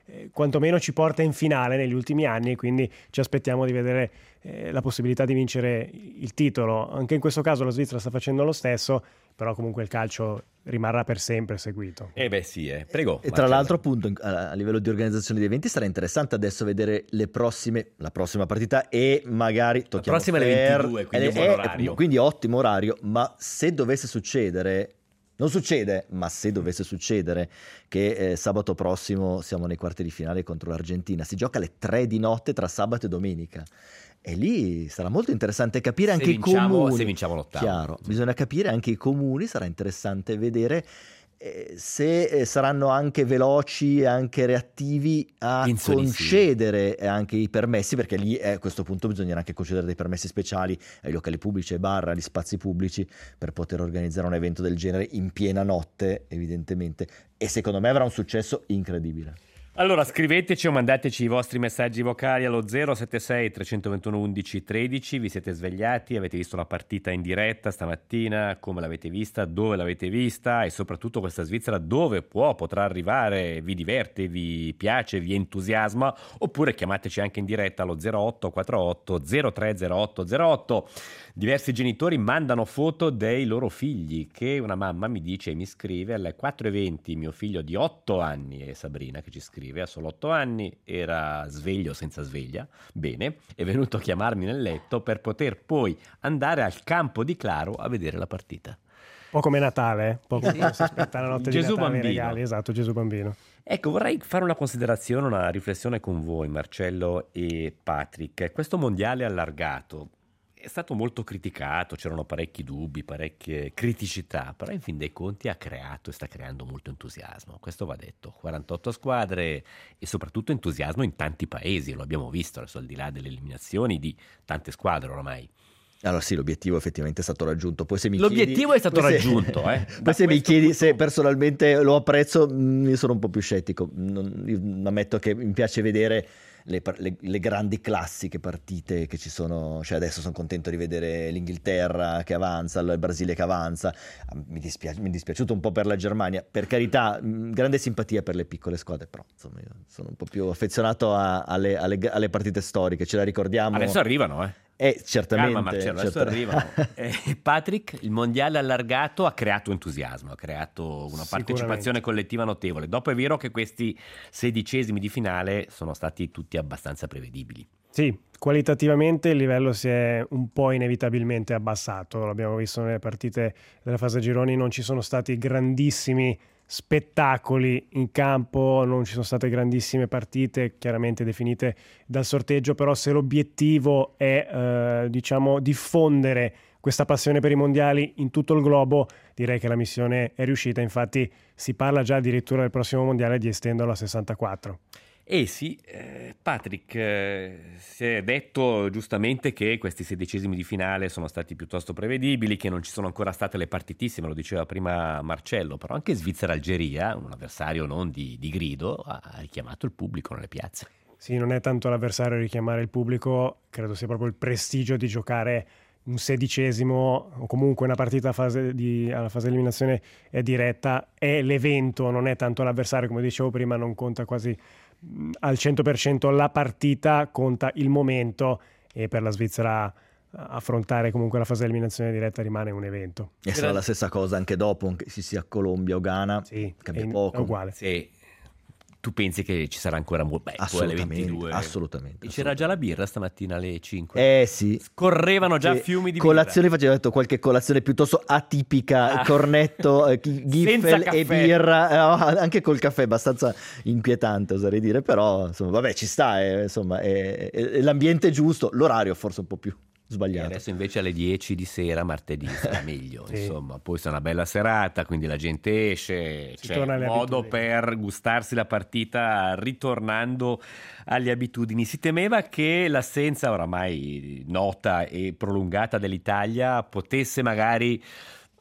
eh, quantomeno ci porta in finale negli ultimi anni, quindi ci aspettiamo di vedere eh, la possibilità di vincere il titolo. Anche in questo caso la Svizzera sta facendo lo stesso, però comunque il calcio rimarrà per sempre seguito. Eh beh sì, eh. Prego. E tra l'altro appunto a livello di organizzazione di eventi sarà interessante adesso vedere le prossime, la prossima partita e magari tocchiamo la prossima alle ventidue, quindi è, buon è, orario. Quindi ottimo orario, ma se dovesse succedere, non succede, ma se dovesse succedere che eh, sabato prossimo siamo nei quarti di finale contro l'Argentina, si gioca alle tre di notte tra sabato e domenica. E lì sarà molto interessante capire se anche vinciamo, i comuni. Se vinciamo l'ottavo. Chiaro, bisogna capire anche i comuni, sarà interessante vedere eh, se eh, saranno anche veloci e anche reattivi a concedere anche i permessi, perché lì eh, a questo punto bisognerà anche concedere dei permessi speciali ai locali pubblici, ai bar, agli spazi pubblici per poter organizzare un evento del genere in piena notte, evidentemente, e secondo me avrà un successo incredibile. Allora scriveteci o mandateci i vostri messaggi vocali allo zero sette sei tre due uno undici tredici. Vi siete svegliati, avete visto la partita in diretta stamattina, come l'avete vista, dove l'avete vista e soprattutto questa Svizzera dove può, potrà arrivare, vi diverte, vi piace, vi entusiasma, oppure chiamateci anche in diretta allo zero otto quattro otto zero tre zero otto zero otto. Diversi genitori mandano foto dei loro figli, che una mamma mi dice e mi scrive alle quattro e venti mio figlio di otto anni, è Sabrina che ci scrive, ha solo otto anni, era sveglio senza sveglia, bene, è venuto a chiamarmi nel letto per poter poi andare al campo di Claro a vedere la partita. Un po' come Natale, un po' come si aspetta la notte Gesù di Natale, i bambino. regali, esatto, Gesù bambino. Ecco, vorrei fare una considerazione, una riflessione con voi, Marcello e Patrick. Questo mondiale allargato è stato molto criticato, c'erano parecchi dubbi, parecchie criticità, però in fin dei conti ha creato e sta creando molto entusiasmo, questo va detto. quarantotto squadre e soprattutto entusiasmo in tanti paesi, lo abbiamo visto, adesso al di là delle eliminazioni di tante squadre oramai. Allora sì, l'obiettivo effettivamente è stato raggiunto. Poi se mi L'obiettivo chiedi, è stato poi se- raggiunto, eh. Poi Da se mi questo chiedi punto- se personalmente lo apprezzo, mh, io sono un po' più scettico. Non, io ammetto che mi piace vedere le, par- le- le grandi classiche partite che ci sono. Cioè adesso sono contento di vedere l'Inghilterra che avanza, il Brasile che avanza. Ah, Mi, dispiace, mi è dispiaciuto un po' per la Germania. Per carità, mh, grande simpatia per le piccole squadre, però insomma io sono un po' più affezionato a- alle, alle- alle partite storiche. Ce la ricordiamo. Adesso arrivano, eh. Eh, certamente. Calma Marcello, adesso certa- arrivano. Eh, Patrick, il mondiale allargato ha creato entusiasmo, ha creato una partecipazione collettiva notevole. Dopo è vero che questi sedicesimi di finale sono stati tutti abbastanza prevedibili. Sì, qualitativamente il livello si è un po' inevitabilmente abbassato, l'abbiamo visto nelle partite della fase gironi, non ci sono stati grandissimi spettacoli in campo, non ci sono state grandissime partite chiaramente definite dal sorteggio, però se l'obiettivo è eh, diciamo diffondere questa passione per i mondiali in tutto il globo, direi che la missione è riuscita. Infatti si parla già addirittura del prossimo mondiale di estenderlo a sessantaquattro. Eh sì, eh, Patrick, eh, si è detto giustamente che questi sedicesimi di finale sono stati piuttosto prevedibili, che non ci sono ancora state le partitissime, lo diceva prima Marcello, però anche Svizzera-Algeria, un avversario non di, di grido, ha richiamato il pubblico nelle piazze. Sì, non è tanto l'avversario a richiamare il pubblico, credo sia proprio il prestigio di giocare un sedicesimo o comunque una partita a fase di, alla fase di eliminazione è diretta, è l'evento, non è tanto l'avversario, come dicevo prima, non conta quasi mh, al cento per cento la partita, conta il momento, e per la Svizzera affrontare comunque la fase di eliminazione diretta rimane un evento. E sarà la stessa cosa anche dopo, anche se sia Colombia o Ghana, sì, cambia è, poco. è uguale. Sì. Tu pensi che ci sarà ancora molto? Beh, poi alle Assolutamente, ventidue. assolutamente, E c'era già la birra stamattina alle cinque. Eh sì. Scorrevano già Sì, fiumi di colazioni, facevo detto qualche colazione piuttosto atipica, Ah. cornetto, eh, chi- Senza giffel caffè. e birra, eh, oh, anche col caffè abbastanza inquietante oserei dire, però insomma vabbè ci sta, eh, insomma è, è- è l'ambiente giusto, l'orario forse un po' più E sbagliato. adesso invece alle dieci di sera, martedì, sarà meglio, Sì. insomma. Poi sarà una bella serata, quindi la gente esce, Si c'è torna alle modo abitudini. per gustarsi la partita ritornando alle abitudini. Si temeva che l'assenza oramai nota e prolungata dell'Italia potesse magari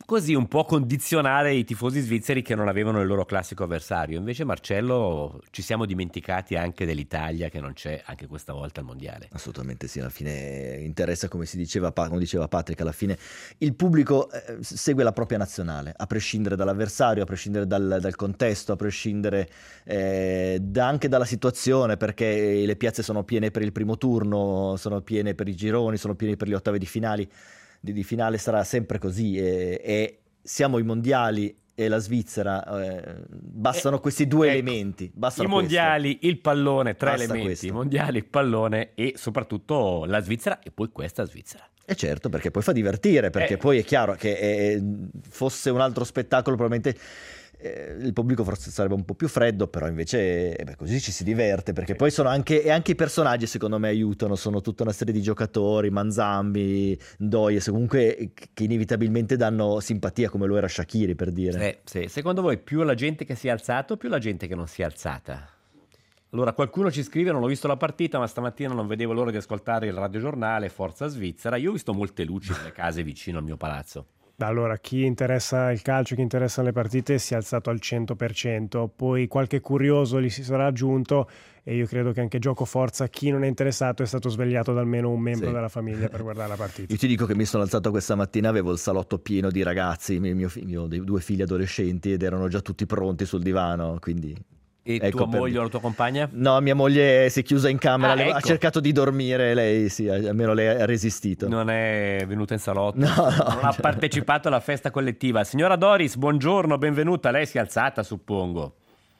così un po' condizionare i tifosi svizzeri che non avevano il loro classico avversario. Invece, Marcello, ci siamo dimenticati anche dell'Italia che non c'è anche questa volta al mondiale. Assolutamente sì, alla fine interessa, come si diceva, come diceva Patrick, alla fine il pubblico eh, segue la propria nazionale, a prescindere dall'avversario, a prescindere dal, dal contesto, a prescindere eh, da, anche dalla situazione, perché le piazze sono piene per il primo turno, sono piene per i gironi, sono piene per gli ottavi di finali. Di, di finale sarà sempre così e, e siamo i mondiali e la Svizzera, eh, bastano eh, questi due ecco, elementi. Bastano I mondiali, questo. Il pallone, tre Basta elementi, questo. I mondiali, il pallone e soprattutto la Svizzera e poi questa Svizzera. E certo, perché poi fa divertire, perché eh. poi è chiaro che eh, fosse un altro spettacolo probabilmente eh, il pubblico forse sarebbe un po' più freddo, però invece eh beh, così ci si diverte, perché poi sono anche, e anche i personaggi secondo me aiutano, sono tutta una serie di giocatori, Manzambi, Ndoye, comunque che inevitabilmente danno simpatia, come lo era Shaqiri, per dire. Eh, sì. Secondo voi più la gente che si è alzata o più la gente che non si è alzata? Allora, qualcuno ci scrive: non ho visto la partita, ma stamattina non vedevo l'ora di ascoltare il radiogiornale Forza Svizzera. Io ho visto molte luci nelle case vicino al mio palazzo. Allora, chi interessa il calcio, chi interessa le partite si è alzato al cento per cento, poi qualche curioso gli si sarà aggiunto e io credo che anche gioco forza, chi non è interessato è stato svegliato da almeno un membro sì. della famiglia per guardare la partita. Io ti dico che mi sono alzato questa mattina, avevo il salotto pieno di ragazzi, mio, mio, mio, dei due figli adolescenti, ed erano già tutti pronti sul divano, quindi... E ecco, tua moglie o la tua compagna? No, mia moglie si è chiusa in camera, ah, le... ecco. ha cercato di dormire, lei sì, almeno lei ha resistito. Non è venuta in salotto, no, no, non ha partecipato alla festa collettiva. Signora Doris, buongiorno, benvenuta, lei si è alzata suppongo.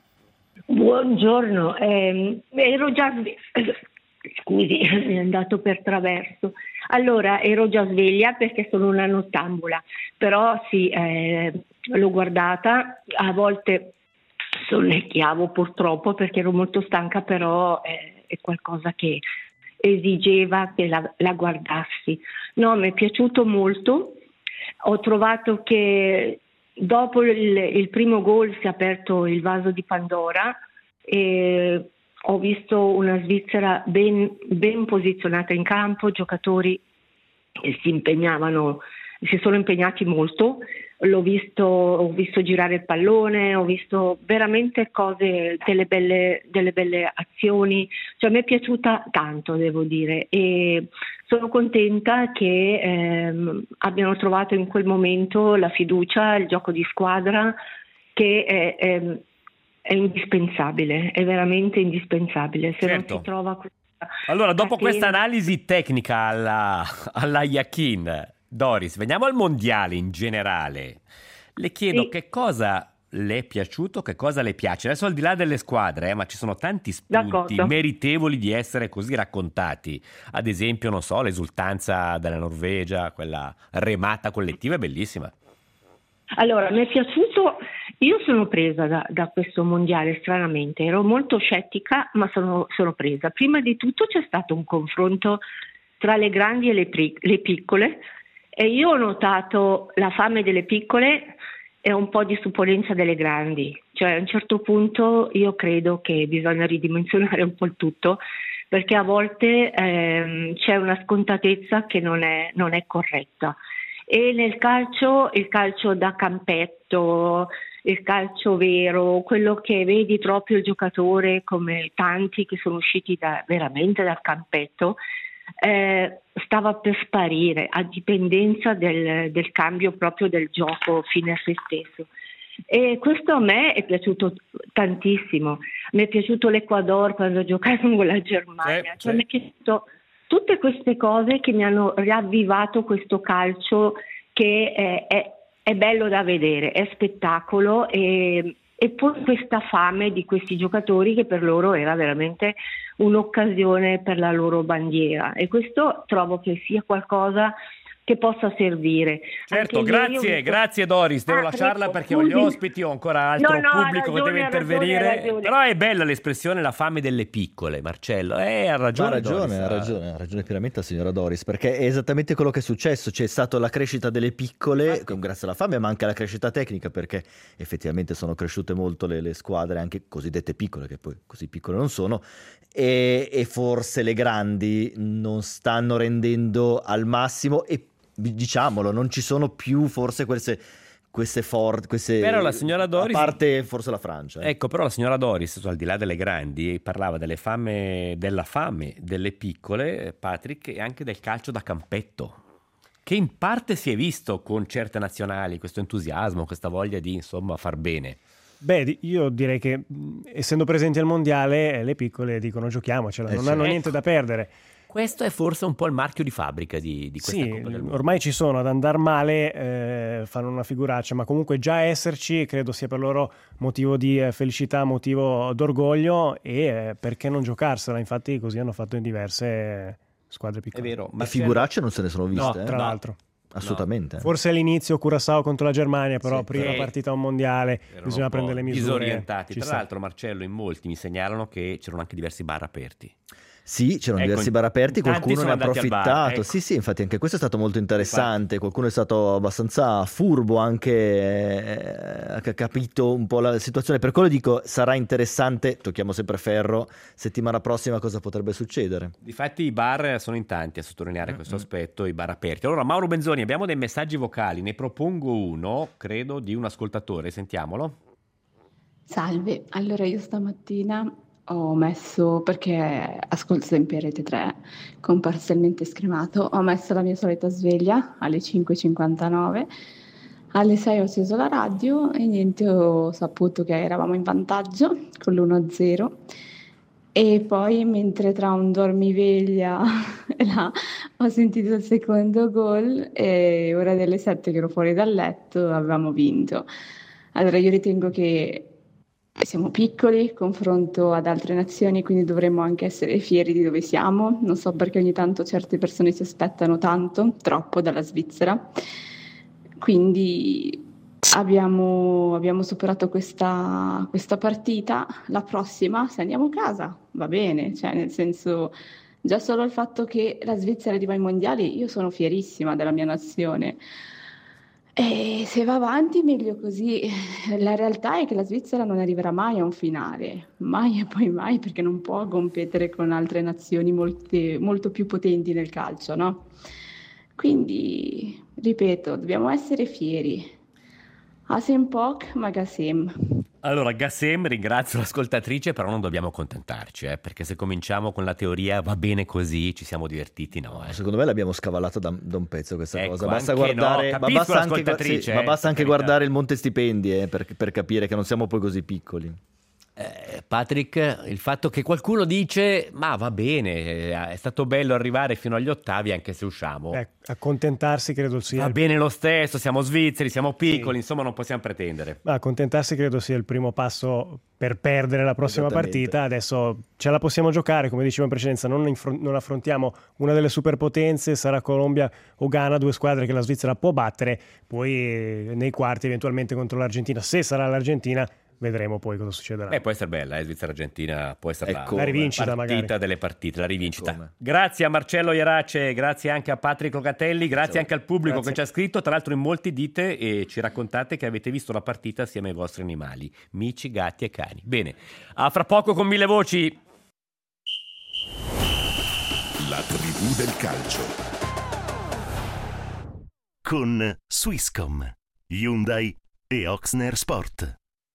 Buongiorno, eh, ero già scusi, mi è andato per traverso. Allora, ero già sveglia perché sono una nottambula, però sì, eh, l'ho guardata, a volte sonnecchiavo purtroppo perché ero molto stanca, però eh, è qualcosa che esigeva che la, la guardassi. No, mi è piaciuto molto, ho trovato che dopo il, il primo gol si è aperto il vaso di Pandora e ho visto una Svizzera ben, ben posizionata in campo, giocatori che si impegnavano, si sono impegnati molto. L'ho visto, ho visto girare il pallone, ho visto veramente cose, delle belle, delle belle azioni, cioè mi è piaciuta tanto, devo dire, e sono contenta che ehm, abbiano trovato in quel momento la fiducia, il gioco di squadra che è, è, è indispensabile, è veramente indispensabile. Se certo. non si trova questa allora, dopo catena... questa analisi tecnica alla, alla Yakin, Doris, veniamo al mondiale in generale. Le chiedo sì. che cosa le è piaciuto, che cosa le piace. Adesso al di là delle squadre, eh, ma ci sono tanti spunti D'accordo. meritevoli di essere così raccontati. Ad esempio, non so, l'esultanza della Norvegia, quella remata collettiva è bellissima. Allora, mi è piaciuto, io sono presa da, da questo mondiale, stranamente, ero molto scettica, ma sono, sono presa. Prima di tutto c'è stato un confronto tra le grandi e le, pri- le piccole, e io ho notato la fame delle piccole e un po' di supponenza delle grandi. Cioè a un certo punto io credo che bisogna ridimensionare un po' il tutto, perché a volte ehm, c'è una scontatezza che non è, non è corretta. E nel calcio, il calcio da campetto, il calcio vero, quello che vedi proprio il giocatore, come tanti che sono usciti da, veramente dal campetto, Eh, stava per sparire a dipendenza del, del cambio proprio del gioco fine a se stesso, e questo a me è piaciuto tantissimo. Mi è piaciuto l'Ecuador quando ho giocato con la Germania, sì, cioè sì. mi è piaciuto tutte queste cose che mi hanno riavvivato questo calcio che è, è, è bello da vedere, è spettacolo, e e poi questa fame di questi giocatori che per loro era veramente un'occasione per la loro bandiera, e questo trovo che sia qualcosa che possa servire. Certo, Anche grazie, visto... grazie Doris, devo ah, lasciarla prego, perché ho gli ospiti, ho ancora altro no, no, pubblico ragione, che deve intervenire, ragione, ragione. Però è bella l'espressione la fame delle piccole, Marcello, eh, ha ragione, ha ragione, Doris, ha ragione, ha ragione pienamente la signora Doris, perché è esattamente quello che è successo, c'è stata la crescita delle piccole, ah. grazie alla fame, ma anche alla crescita tecnica, perché effettivamente sono cresciute molto le, le squadre, anche cosiddette piccole, che poi così piccole non sono, e, e forse le grandi non stanno rendendo al massimo, e diciamolo, non ci sono più forse queste queste forti, queste, però la signora Doris, a parte forse la Francia. Eh. Ecco, però la signora Doris, al di là delle grandi, parlava delle fame, della fame delle piccole, Patrick, e anche del calcio da campetto, che in parte si è visto con certe nazionali, questo entusiasmo, questa voglia di, insomma, far bene. Beh, io direi che essendo presenti al mondiale, le piccole dicono giochiamocela, Eh non sì. hanno niente da perdere. Questo è forse un po' il marchio di fabbrica di, di questa Sì, Coppa del Mondo. ormai ci sono, ad andar male eh, fanno una figuraccia, ma comunque già esserci credo sia per loro motivo di eh, felicità, motivo d'orgoglio, e eh, perché non giocarsela? Infatti così hanno fatto in diverse squadre piccole. È vero, Ma figuracce non se ne sono viste. No, tra eh? l'altro. Assolutamente. No. Forse all'inizio Curaçao contro la Germania, però Sì, prima però partita a un mondiale erano bisogna un po' prendere le misure. disorientati. Ci Tra sta. l'altro, Marcello, in molti mi segnalano che c'erano anche diversi bar aperti. Sì, c'erano Ecco, diversi bar aperti, tanti qualcuno ne sono ha andati al bar, approfittato. ecco. Sì, sì, infatti anche questo è stato molto interessante. Qualcuno è stato abbastanza furbo, anche eh, ha capito un po' la situazione. Per quello dico, sarà interessante, tocchiamo sempre ferro, settimana prossima cosa potrebbe succedere. Difatti i bar sono in tanti a sottolineare questo aspetto, i bar aperti. Allora, Mauro Benzoni, abbiamo dei messaggi vocali, ne propongo uno, credo, di un ascoltatore, sentiamolo. Salve, allora io stamattina ho messo, perché ascolto sempre Rete tre, con parzialmente scremato, ho messo la mia solita sveglia alle cinque e cinquantanove, alle sei ho acceso la radio e niente, ho saputo che eravamo in vantaggio con l'uno a zero, e poi mentre tra un dormiveglia e là ho sentito il secondo gol e ora delle sette che ero fuori dal letto avevamo vinto. Allora io ritengo che siamo piccoli confronto ad altre nazioni, quindi dovremmo anche essere fieri di dove siamo. Non so perché ogni tanto certe persone si aspettano tanto, troppo dalla Svizzera. Quindi abbiamo, abbiamo superato questa, questa partita. La prossima, se andiamo a casa, va bene. Cioè, nel senso, già solo il fatto che la Svizzera arriva ai mondiali, io sono fierissima della mia nazione. E se va avanti meglio così. La realtà è che la Svizzera non arriverà mai a un finale, mai e poi mai, perché non può competere con altre nazioni molte, molto più potenti nel calcio, no? Quindi, ripeto, dobbiamo essere fieri. Asem Pok, ma Gasem. Allora, Gassem, ringrazio l'ascoltatrice, però non dobbiamo accontentarci, eh, perché se cominciamo con la teoria va bene così, ci siamo divertiti, no? Eh. Secondo me l'abbiamo scavallata da, da un pezzo questa Ecco, cosa. Basta anche guardare, no, ma capisco basta anche, l'ascoltatrice, sì, eh, ma basta anche per carità. guardare il monte stipendi eh, per, per capire che non siamo poi così piccoli. Eh, Patrick, il fatto che qualcuno dice ma va bene, eh, è stato bello arrivare fino agli ottavi anche se usciamo. Eh, accontentarsi credo sia Va il... bene lo stesso, siamo svizzeri, siamo piccoli, Sì. insomma non possiamo pretendere. Ma accontentarsi credo sia il primo passo per perdere la prossima Esattamente. partita. Adesso ce la possiamo giocare, come dicevo in precedenza, non, infro- non affrontiamo una delle superpotenze, sarà Colombia o Ghana, due squadre che la Svizzera può battere, poi eh, nei quarti eventualmente contro l'Argentina, se sarà l'Argentina vedremo poi cosa succederà. Beh, può essere bella, eh, Svizzera-Argentina può essere Ecco, la la rivincita partita magari. delle partite, la rivincita. Come? Grazie a Marcello Ierace, grazie anche a Patrick Locatelli, grazie Ciao. anche al pubblico Grazie. che ci ha scritto. Tra l'altro in molti dite e ci raccontate che avete visto la partita assieme ai vostri animali, mici, gatti e cani. Bene, a fra poco con Mille Voci. La tribù del calcio con Swisscom, Hyundai e Oxner Sport.